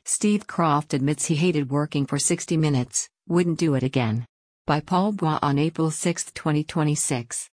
Steve Kroft admits he hated working for 60 Minutes, wouldn't do it again. By Paul Bois on April 6, 2026.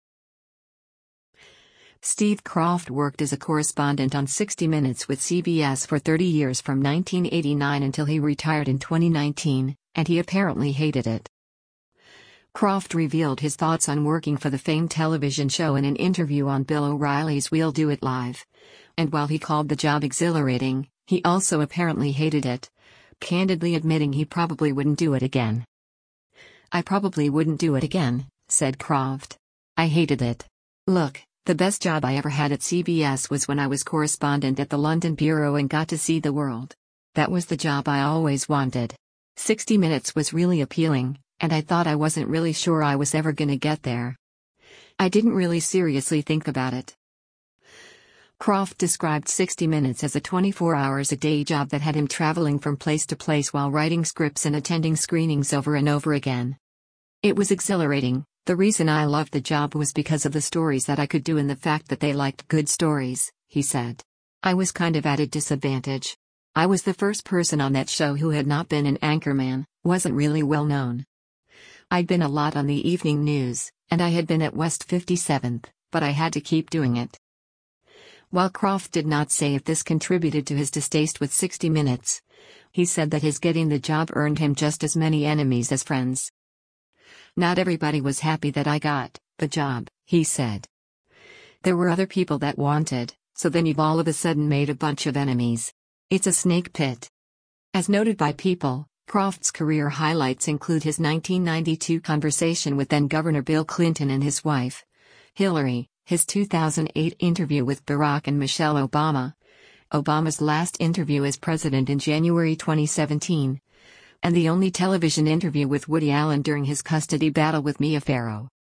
Steve Kroft worked as a correspondent on 60 Minutes with CBS for 30 years from 1989 until he retired in 2019, and he apparently hated it. Kroft revealed his thoughts on working for the famed television show in an interview on Bill O'Reilly's We'll Do It Live. And while he called the job exhilarating, he also apparently hated it, candidly admitting he probably wouldn't do it again. "I probably wouldn't do it again," said Kroft. "I hated it. Look, the best job I ever had at CBS was when I was correspondent at the London Bureau and got to see the world. That was the job I always wanted. 60 Minutes was really appealing, and I thought I wasn't really sure I was ever gonna get there. I didn't really seriously think about it." Kroft described 60 Minutes as a 24-hours-a-day job that had him traveling from place to place while writing scripts and attending screenings over and over again. "It was exhilarating. The reason I loved the job was because of the stories that I could do and the fact that they liked good stories," he said. "I was kind of at a disadvantage. I was the first person on that show who had not been an anchorman, wasn't really well known. I'd been a lot on the evening news, and I had been at West 57th, but I had to keep doing it." While Kroft did not say if this contributed to his distaste with 60 Minutes, he said that his getting the job earned him just as many enemies as friends. "Not everybody was happy that I got the job," he said. "There were other people that wanted, so then you've all of a sudden made a bunch of enemies. It's a snake pit." As noted by People, Kroft's career highlights include his 1992 conversation with then-Governor Bill Clinton and his wife, Hillary, his 2008 interview with Barack and Michelle Obama, Obama's last interview as president in January 2017, and the only television interview with Woody Allen during his custody battle with Mia Farrow.